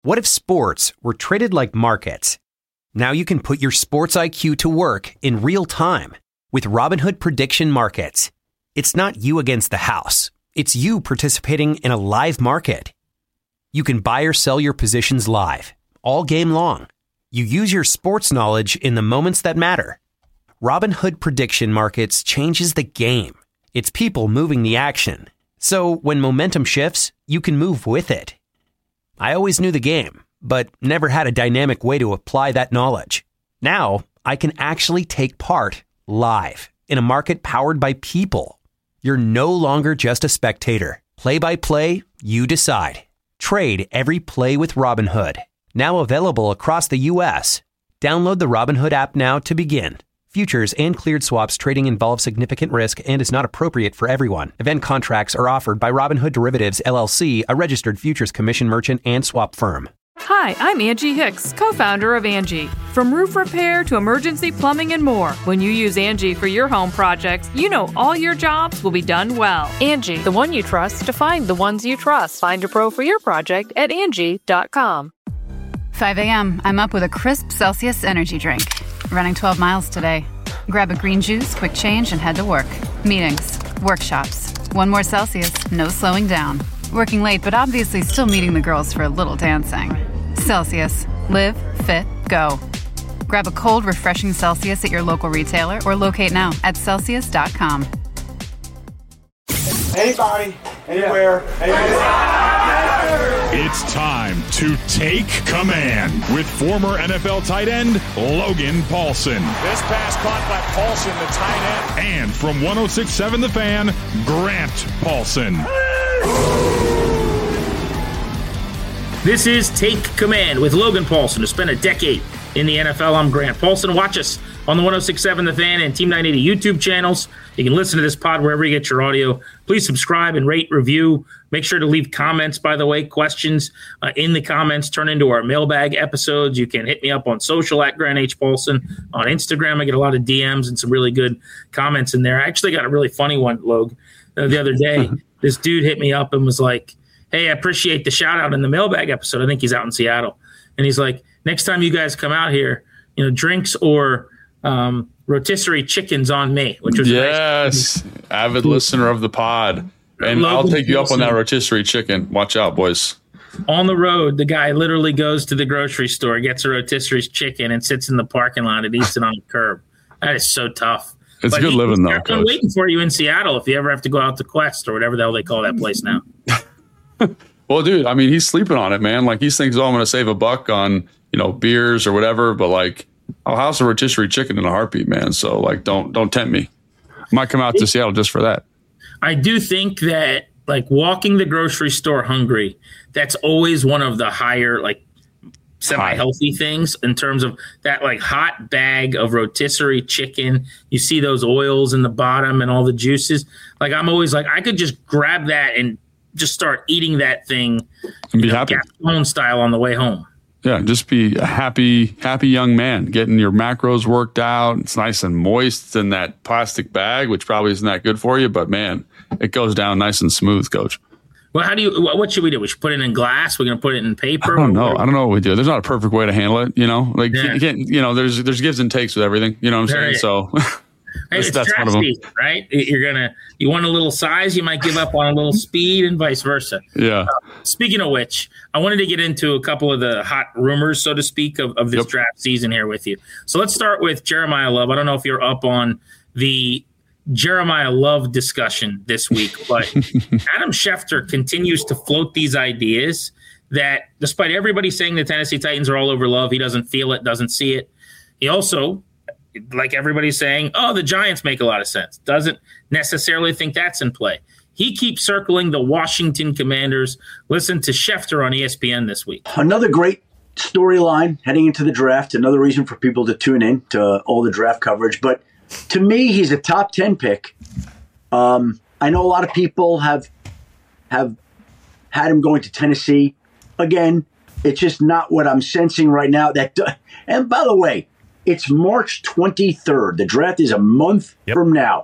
What if sports were traded like markets? Now you can put your sports IQ to work in real time with Robinhood Prediction Markets. It's not you against the house. It's you participating in a live market. You can buy or sell your positions live, all game long. You use your sports knowledge in the moments that matter. Robinhood Prediction Markets changes the game. It's people moving the action. So when momentum shifts, you can move with it. I always knew the game, but never had a dynamic way to apply that knowledge. Now, I can actually take part live in a market powered by people. You're no longer just a spectator. Play by play, you decide. Trade every play with Robinhood. Now available across the U.S. Download the Robinhood app now to begin. Futures and cleared swaps trading involve significant risk and is not appropriate for everyone. Event contracts are offered by Robinhood Derivatives, LLC, a registered futures commission merchant and swap firm. Hi, I'm Angie Hicks, co-founder of Angie. From roof repair to emergency plumbing and more, when you use Angie for your home projects, you know all your jobs will be done well. Angie, the one you trust to find the ones you trust. Find a pro for your project at Angie.com. 5 a.m., I'm up with a crisp Celsius energy drink. Running 12 miles today. Grab a green juice, quick change, and head to work. Meetings, workshops. One more Celsius, no slowing down. Working late, but obviously still meeting the girls for a little dancing. Celsius. Live, fit, go. Grab a cold, refreshing Celsius at your local retailer or locate now at Celsius.com. Anybody, anywhere, It's time to take command with former NFL tight end Logan Paulsen. This pass caught by Paulsen, the tight end. And from 106.7 The Fan, Grant Paulsen. This is Take Command with Logan Paulsen, who spent a decade in the NFL. I'm Grant Paulsen. Watch us on the 106.7 The Fan and Team 980 YouTube channels. You can listen to this pod wherever you get your audio. Please subscribe and rate, review. Make sure to leave comments, by the way, questions in the comments turn into our mailbag episodes. You can hit me up on social at Grant H. Paulsen. On Instagram, I get a lot of DMs and some really good comments in there. I actually got a really funny one, Logan, the other day. This dude hit me up and was like, hey, I appreciate the shout out in the mailbag episode. I think he's out in Seattle. And he's like, next time you guys come out here, drinks or rotisserie chickens on me, which was yes, nice. Avid listener of the pod. And Logan, I'll take you up on that rotisserie chicken. Watch out, boys. On the road, the guy literally goes to the grocery store, gets a rotisserie chicken, and sits in the parking lot and eats it on the curb. That is so tough. It's good living, though, Coach. I'm waiting for you in Seattle if you ever have to go out to Quest or whatever the hell they call that place now. Well, dude, I mean, he's sleeping on it, man. Like, he's thinking, I'm going to save a buck on, beers or whatever. But, like, I'll house a rotisserie chicken in a heartbeat, man. So, like, don't tempt me. I might come out to Seattle just for that. I do think that, like, walking the grocery store hungry, that's always one of the higher, like, semi-healthy things in terms of that, like, hot bag of rotisserie chicken. You see those oils in the bottom and all the juices. Like, I'm always like, I could just grab that and just start eating that thing and be happy, Gaston style on the way home. Yeah, just be a happy young man, getting your macros worked out. It's nice and moist in that plastic bag, which probably isn't that good for you, but man, it goes down nice and smooth, Coach. Well, what should we do? We should put it in glass. We're going to put it in paper. I don't know what we do. There's not a perfect way to handle it. Like, you can't, there's gives and takes with everything. You know what I'm saying? So it's that's one of them, right? You want a little size, you might give up on a little speed, and vice versa. Yeah. Speaking of which, I wanted to get into a couple of the hot rumors, so to speak, of this draft season here with you. So let's start with Jeremiah Love. I don't know if you're up on the Jeremiah Love discussion this week, but Adam Schefter continues to float these ideas that despite everybody saying the Tennessee Titans are all over Love, he doesn't feel it, doesn't see it. He also, like everybody's saying, the Giants make a lot of sense. Doesn't necessarily think that's in play. He keeps circling the Washington Commanders. Listen to Schefter on ESPN this week. Another great storyline heading into the draft. Another reason for people to tune in to all the draft coverage. But to me, he's a top 10 pick. I know a lot of people have had him going to Tennessee. Again, it's just not what I'm sensing right now. And by the way, it's March 23rd. The draft is a month from now.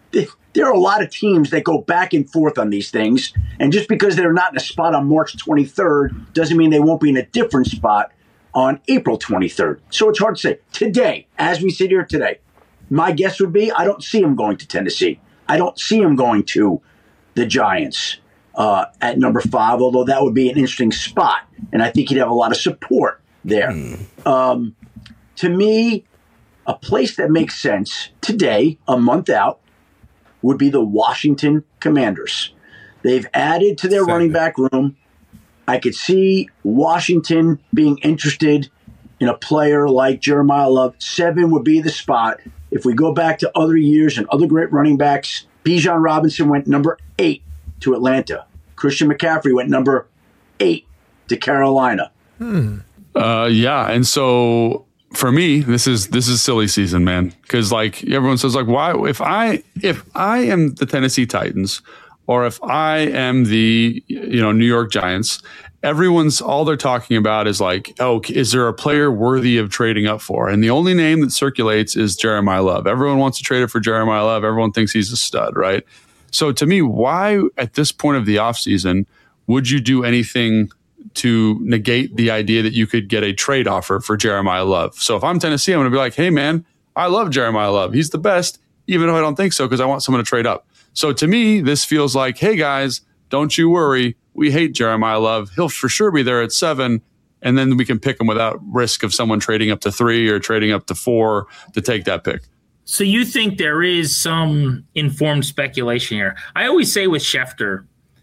there are a lot of teams that go back and forth on these things. And just because they're not in a spot on March 23rd doesn't mean they won't be in a different spot on April 23rd. So it's hard to say. Today, as we sit here today, my guess would be I don't see him going to Tennessee. I don't see him going to the Giants at number 5, although that would be an interesting spot. And I think he'd have a lot of support there. To me, a place that makes sense today, a month out, would be the Washington Commanders. They've added to their running back room. I could see Washington being interested in a player like Jeremiah Love. 7 would be the spot. If we go back to other years and other great running backs, Bijan Robinson went number 8 to Atlanta. Christian McCaffrey went number 8 to Carolina. Yeah, and so for me, this is silly season, man. Because like everyone says, like, why? If I am the Tennessee Titans, or if I am the New York Giants, all they're talking about is like, oh, is there a player worthy of trading up for? And the only name that circulates is Jeremiah Love. Everyone wants to trade it for Jeremiah Love. Everyone thinks he's a stud, right? So to me, why at this point of the offseason would you do anything to negate the idea that you could get a trade offer for Jeremiah Love? So if I'm Tennessee, I'm going to be like, hey, man, I love Jeremiah Love. He's the best, even though I don't think so, because I want someone to trade up. So to me, this feels like, hey, guys, don't you worry. We hate Jeremiah Love. He'll for sure be there at 7, and then we can pick him without risk of someone trading up to 3 or trading up to 4 to take that pick. So you think there is some informed speculation here? I always say with Schefter,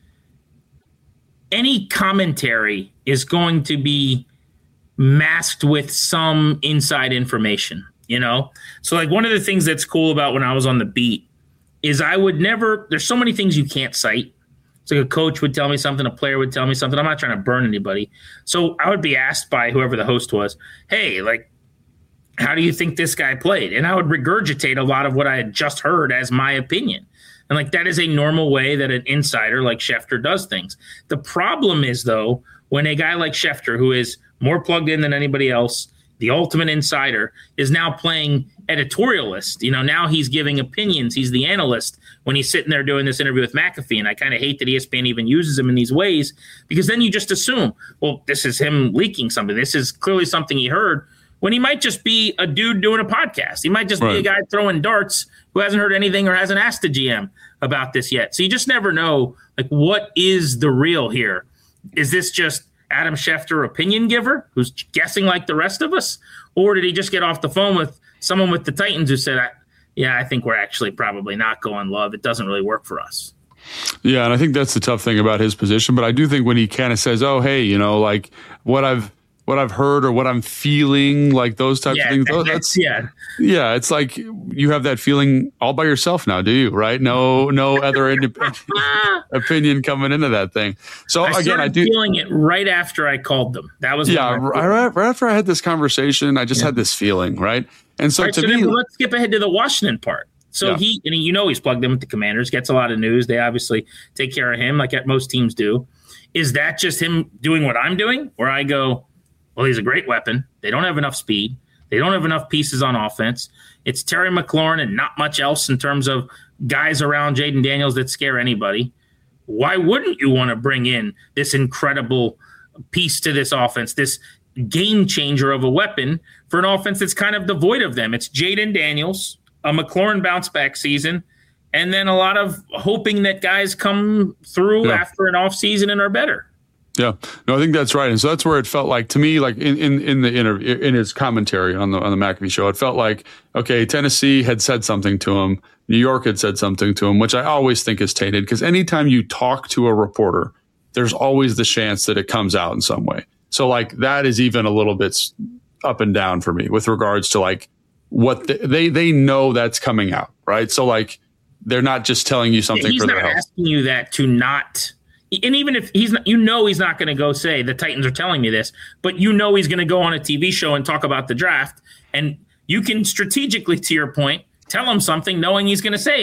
any commentary is going to be masked with some inside information, So like one of the things that's cool about when I was on the beat is I would never – there's so many things you can't cite. It's like a coach would tell me something, a player would tell me something. I'm not trying to burn anybody. So I would be asked by whoever the host was, hey, like, how do you think this guy played? And I would regurgitate a lot of what I had just heard as my opinion. And like that is a normal way that an insider like Schefter does things. The problem is, though, when a guy like Schefter, who is more plugged in than anybody else, the ultimate insider, is now playing editorialist. Now he's giving opinions. He's the analyst when he's sitting there doing this interview with McAfee. And I kind of hate that ESPN even uses him in these ways, because then you just assume, well, this is him leaking something. This is clearly something he heard, when he might just be a dude doing a podcast. He might just be a guy throwing darts who hasn't heard anything or hasn't asked the GM about this yet. So you just never know, like, what is the real here? Is this just Adam Schefter, opinion giver, who's guessing like the rest of us? Or did he just get off the phone with someone with the Titans who said, I think we're actually probably not going Love. It doesn't really work for us. Yeah, and I think that's the tough thing about his position. But I do think when he kind of says, oh, hey, like what I've heard or what I'm feeling, like those types of things. Yeah, it's like you have that feeling all by yourself now, do you? Right? No other independent opinion coming into that thing. So I do feeling it right after I called them. That was right after I had this conversation. I just had this feeling, right? And so to me, let's skip ahead to the Washington part. So he's plugged in with the Commanders, gets a lot of news. They obviously take care of him like most teams do. Is that just him doing what I'm doing, where I go, well, he's a great weapon. They don't have enough speed. They don't have enough pieces on offense. It's Terry McLaurin and not much else in terms of guys around Jaden Daniels that scare anybody. Why wouldn't you want to bring in this incredible piece to this offense, this game changer of a weapon for an offense that's kind of devoid of them? It's Jaden Daniels, a McLaurin bounce back season, and then a lot of hoping that guys come through after an offseason and are better. Yeah, no, I think that's right, and so that's where it felt like to me, like in the interview, in his commentary on the McAfee show, it felt like, okay, Tennessee had said something to him, New York had said something to him, which I always think is tainted, because anytime you talk to a reporter, there's always the chance that it comes out in some way. So like that is even a little bit up and down for me with regards to like what they know that's coming out, right? So like they're not just telling you something for their health. He's not asking you that to not. And even if he's not, he's not going to go say the Titans are telling me this, but he's going to go on a TV show and talk about the draft. And you can strategically, to your point, tell him something knowing he's going to say it.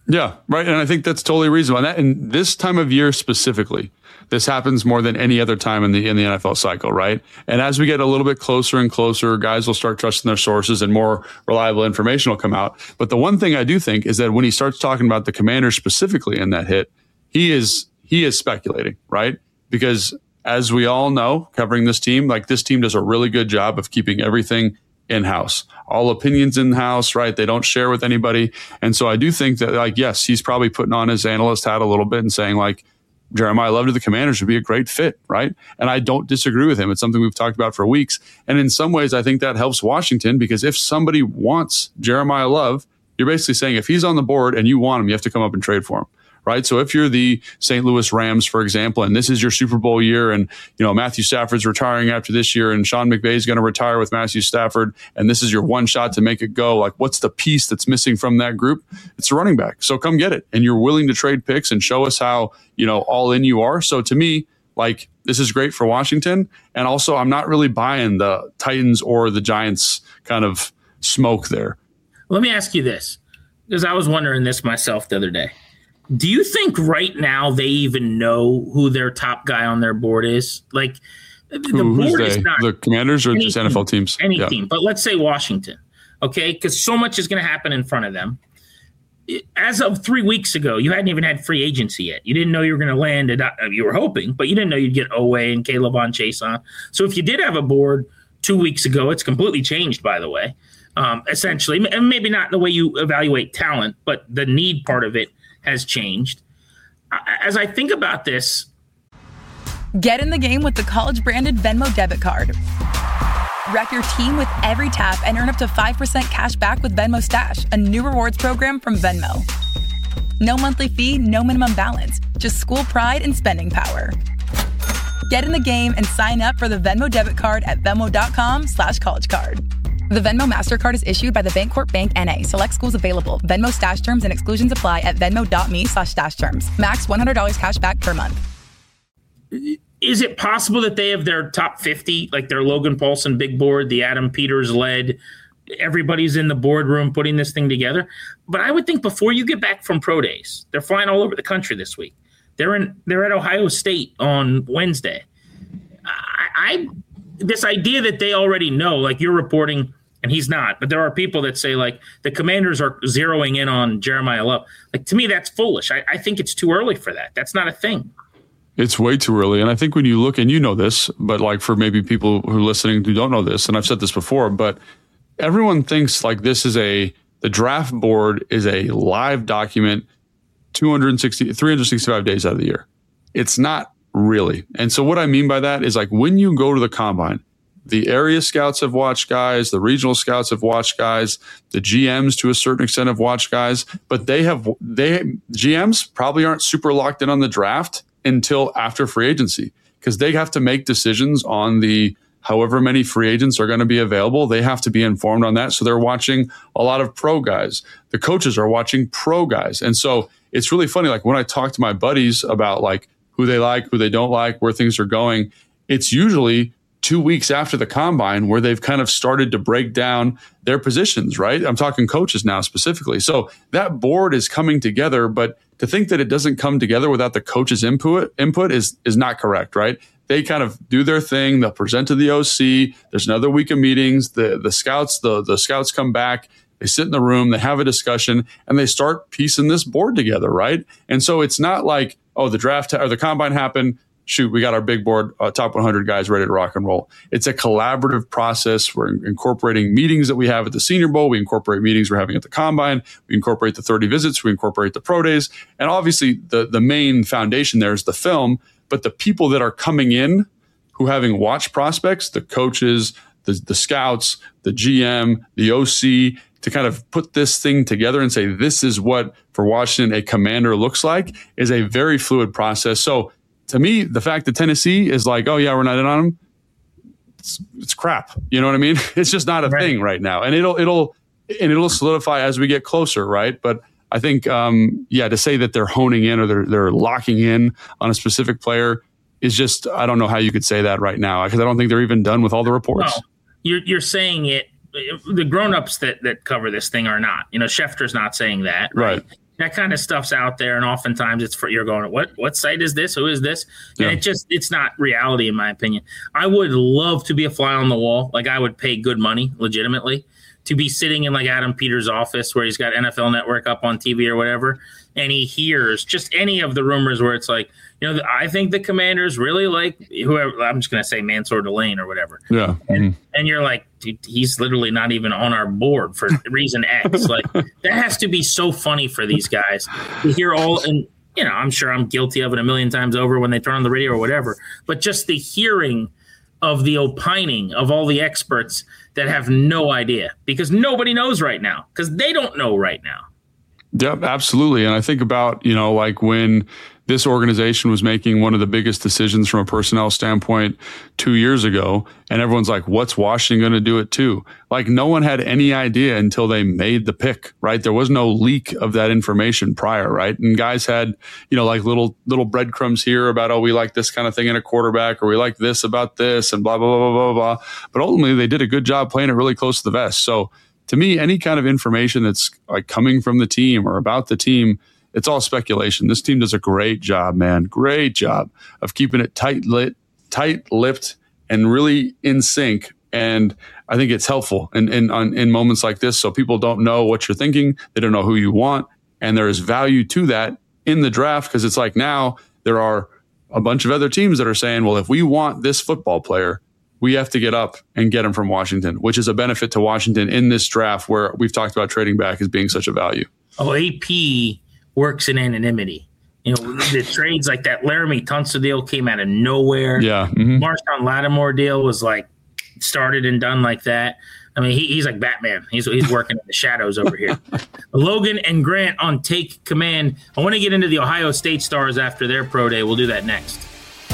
Yeah, right. And I think that's totally reasonable. And this time of year specifically, this happens more than any other time in the NFL cycle, right? And as we get a little bit closer and closer, guys will start trusting their sources and more reliable information will come out. But the one thing I do think is that when he starts talking about the Commanders specifically in that hit, he is speculating, right? Because as we all know, covering this team, like this team does a really good job of keeping everything in-house, all opinions in-house, right? They don't share with anybody. And so I do think that, like, yes, he's probably putting on his analyst hat a little bit and saying, like, Jeremiah Love to the Commanders would be a great fit, right? And I don't disagree with him. It's something we've talked about for weeks. And in some ways, I think that helps Washington, because if somebody wants Jeremiah Love, you're basically saying if he's on the board and you want him, you have to come up and trade for him. Right. So if you're the St. Louis Rams, for example, and this is your Super Bowl year, and, you know, Matthew Stafford's retiring after this year, and Sean McVay is going to retire with Matthew Stafford, and this is your one shot to make it go, like, what's the piece that's missing from that group? It's a running back. So come get it. And you're willing to trade picks and show us how, you know, all in you are. So to me, like, this is great for Washington. And also, I'm not really buying the Titans or the Giants kind of smoke there. Let me ask you this, because I was wondering this myself the other day. Do you think right now they even know who their top guy on their board is? Like, the board is not the Commanders or just NFL teams? Any team, but let's say Washington, okay? Because so much is going to happen in front of them. As of 3 weeks ago, you hadn't even had free agency yet. You didn't know you were going to land it. You were hoping, but you didn't know you'd get Owe and K'Lavon Chaisson. So if you did have a board 2 weeks ago, it's completely changed, by the way, essentially. And maybe not the way you evaluate talent, but the need part of it has changed. As I think about this, get in the game with the college-branded Venmo debit card. Wreck your team with every tap and earn up to 5% cash back with Venmo Stash, a new rewards program from Venmo. No monthly fee, no minimum balance, just school pride and spending power. Get in the game and sign up for the Venmo debit card at venmo.com/collegecard. The Venmo MasterCard is issued by the Bancorp Bank N.A. Select schools available. Venmo stash terms and exclusions apply at venmo.me/stash terms. Max $100 cash back per month. Is it possible that they have their top 50, like their Logan Paulson big board, the Adam Peters led, everybody's in the boardroom putting this thing together? But I would think before you get back from pro days, they're flying all over the country this week. They're at Ohio State on Wednesday. This idea that they already know, like you're reporting, and he's not, but there are people that say, like, the Commanders are zeroing in on Jeremiah Love. Like, to me, that's foolish. I think it's too early for that. That's not a thing. It's way too early. And I think when you look, and you know this, but like for maybe people who are listening who don't know this, and I've said this before, but everyone thinks like this is the draft board is a live document 365 days out of the year. It's not really. And so what I mean by that is, like, when you go to the combine, the area scouts have watched guys, the regional scouts have watched guys, the GMs to a certain extent have watched guys, but GMs probably aren't super locked in on the draft until after free agency, because they have to make decisions on the however many free agents are going to be available. They have to be informed on that. So they're watching a lot of pro guys. The coaches are watching pro guys. And so it's really funny. Like when I talk to my buddies about like who they like, who they don't like, where things are going, it's usually 2 weeks after the combine where they've kind of started to break down their positions, right? I'm talking coaches now specifically. So that board is coming together, but to think that it doesn't come together without the coach's input is not correct, right? They kind of do their thing. They'll present to the OC. There's another week of meetings. The scouts come back. They sit in the room. They have a discussion, and they start piecing this board together, right? And so it's not like, oh, the draft or the combine happened. Shoot, we got our big board, top 100 guys ready to rock and roll. It's a collaborative process. We're incorporating meetings that we have at the Senior Bowl. We incorporate meetings we're having at the Combine. We incorporate the 30 visits. We incorporate the pro days. And obviously, the main foundation there is the film. But the people that are coming in who having watched prospects, the coaches, the scouts, the GM, the OC, to kind of put this thing together and say, this is what, for Washington, a commander looks like, is a very fluid process. So to me, the fact that Tennessee is like, oh, yeah, we're not in on them, it's crap. You know what I mean? It's just not a thing right now. And it'll solidify as we get closer, right? But I think, to say that they're honing in or they're locking in on a specific player is just, I don't know how you could say that right now, because I don't think they're even done with all the reports. No, you're saying it. The grown-ups that cover this thing are not. You know, Schefter's not saying that. Right. That kind of stuff's out there, and oftentimes it's for you're going, what site is this? Who is this? And it's not reality, in my opinion. I would love to be a fly on the wall. Like, I would pay good money, legitimately, to be sitting in like Adam Peters' office where he's got NFL Network up on TV or whatever, and he hears just any of the rumors where it's like, I think the Commanders really like whoever. I'm just going to say Mansour Delane or whatever. Yeah. And you're like, dude, he's literally not even on our board for reason X. Like, that has to be so funny for these guys to hear all. And, I'm sure I'm guilty of it a million times over when they turn on the radio or whatever. But just the hearing of the opining of all the experts that have no idea, because nobody knows right now, because they don't know right now. Yep, absolutely. And I think about, like when this organization was making one of the biggest decisions from a personnel standpoint 2 years ago, and everyone's like, what's Washington going to do it too? Like, no one had any idea until they made the pick, right? There was no leak of that information prior, right? And guys had, like little breadcrumbs here about, oh, we like this kind of thing in a quarterback, or we like this about this, and blah, blah, blah, blah, blah, blah. But ultimately, they did a good job playing it really close to the vest. So to me, any kind of information that's like coming from the team or about the team, it's all speculation. This team does a great job, man. Great job of keeping it tight-lipped and really in sync. And I think it's helpful in moments like this. So people don't know what you're thinking. They don't know who you want. And there is value to that in the draft, because it's like now there are a bunch of other teams that are saying, well, if we want this football player, we have to get up and get him from Washington, which is a benefit to Washington in this draft where we've talked about trading back as being such a value. Oh, AP works in anonymity. The trades like that Laramie Tunsil deal came out of nowhere. Yeah. Marshawn Lattimore deal was like started and done like that. I mean, he's like Batman. He's working in the shadows over here. Logan and Grant on Take Command. I want to get into the Ohio State Stars after their pro day. We'll do that next.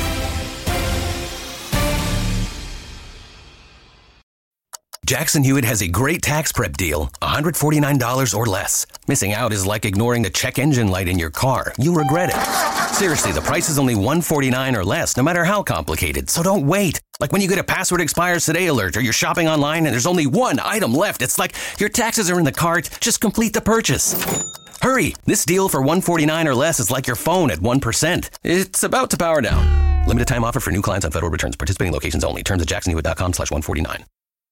Jackson Hewitt has a great tax prep deal, $149 or less. Missing out is like ignoring a check engine light in your car. You'll regret it. Seriously, the price is only $149 or less, no matter how complicated. So don't wait. Like when you get a password expires today alert, or you're shopping online and there's only one item left. It's like your taxes are in the cart. Just complete the purchase. Hurry! This deal for $149 or less is like your phone at 1%. It's about to power down. Limited time offer for new clients on federal returns. Participating locations only. Terms at jacksonhewitt.com/149.